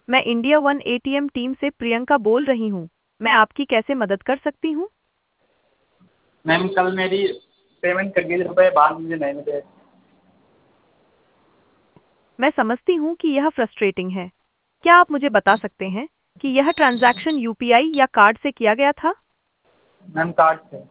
मैं India one ATM team से प्रियंका बोल रही हूँ। मैं आपकी कैसे मदद कर सकती हूँ? मैम कल मेरी पेमेंट कट गई, रुपये बाद मुझे नहीं मिले। मैं समझती हूँ कि यह फ्रस्ट्रेटिंग है। क्या आप मुझे बता सकते हैं कि यह ट्रांजैक्शन यूपीआई या कार्ड से किया गया था? मैम कार्ड से।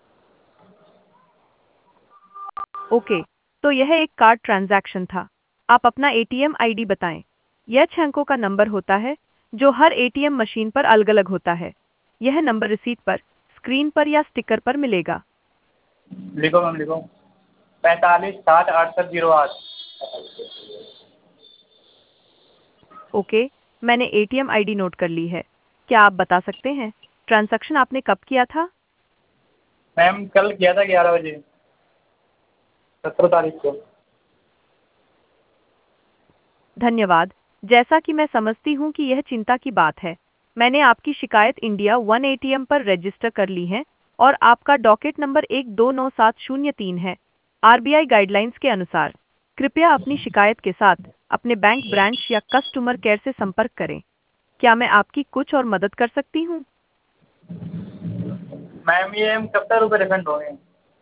ओके, तो यह एक कार्ड ट्रांजैक्शन था। आप अपना एटीएम आईडी बताएं। यह 6 अंकों का नंबर होता है जो हर एटीएम मशीन पर अलग-अलग होता है। यह नंबर रिसीट पर, स्क्रीन पर या स्टिकर पर मिलेगा। लिखो मैम लिखो। 45 60 68 08। ओके, मैंने एटीएम आईडी नोट कर ली है। क्या आप बता सकते हैं ट्रांजैक्शन आपने कब किया था? मैम कल किया था 11 बजे, 17 तारीख को। धन्यवाद। जैसा कि मैं समझती हूँ कि यह चिंता की बात है, मैंने आपकी शिकायत इंडिया वन एटीएम पर रजिस्टर कर ली है और आपका डॉकेट नंबर 129703 है। आरबीआई गाइडलाइंस के अनुसार, कृपया अपनी शिकायत के साथ अपने बैंक ब्रांच या कस्टमर केयर से संपर्क करें। क्या मैं आपकी कुछ और मदद कर सकती हूँ? मैम ये हम कब तक रुपये रिफंड होंगे?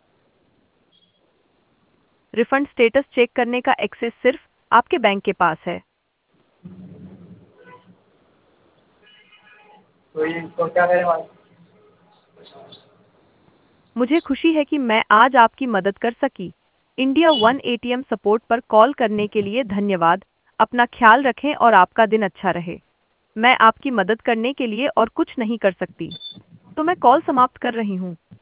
रिफंड स्टेटस चेक करने का एक्सेस सिर्फ आपके बैंक के पास है। तो ये तो क्या करें भाई? मुझे खुशी है कि मैं आज आपकी मदद कर सकी। इंडिया वन एटीएम सपोर्ट पर कॉल करने के लिए धन्यवाद। अपना ख्याल रखें और आपका दिन अच्छा रहे। मैं आपकी मदद करने के लिए और कुछ नहीं कर सकती, तो मैं कॉल समाप्त कर रही हूँ।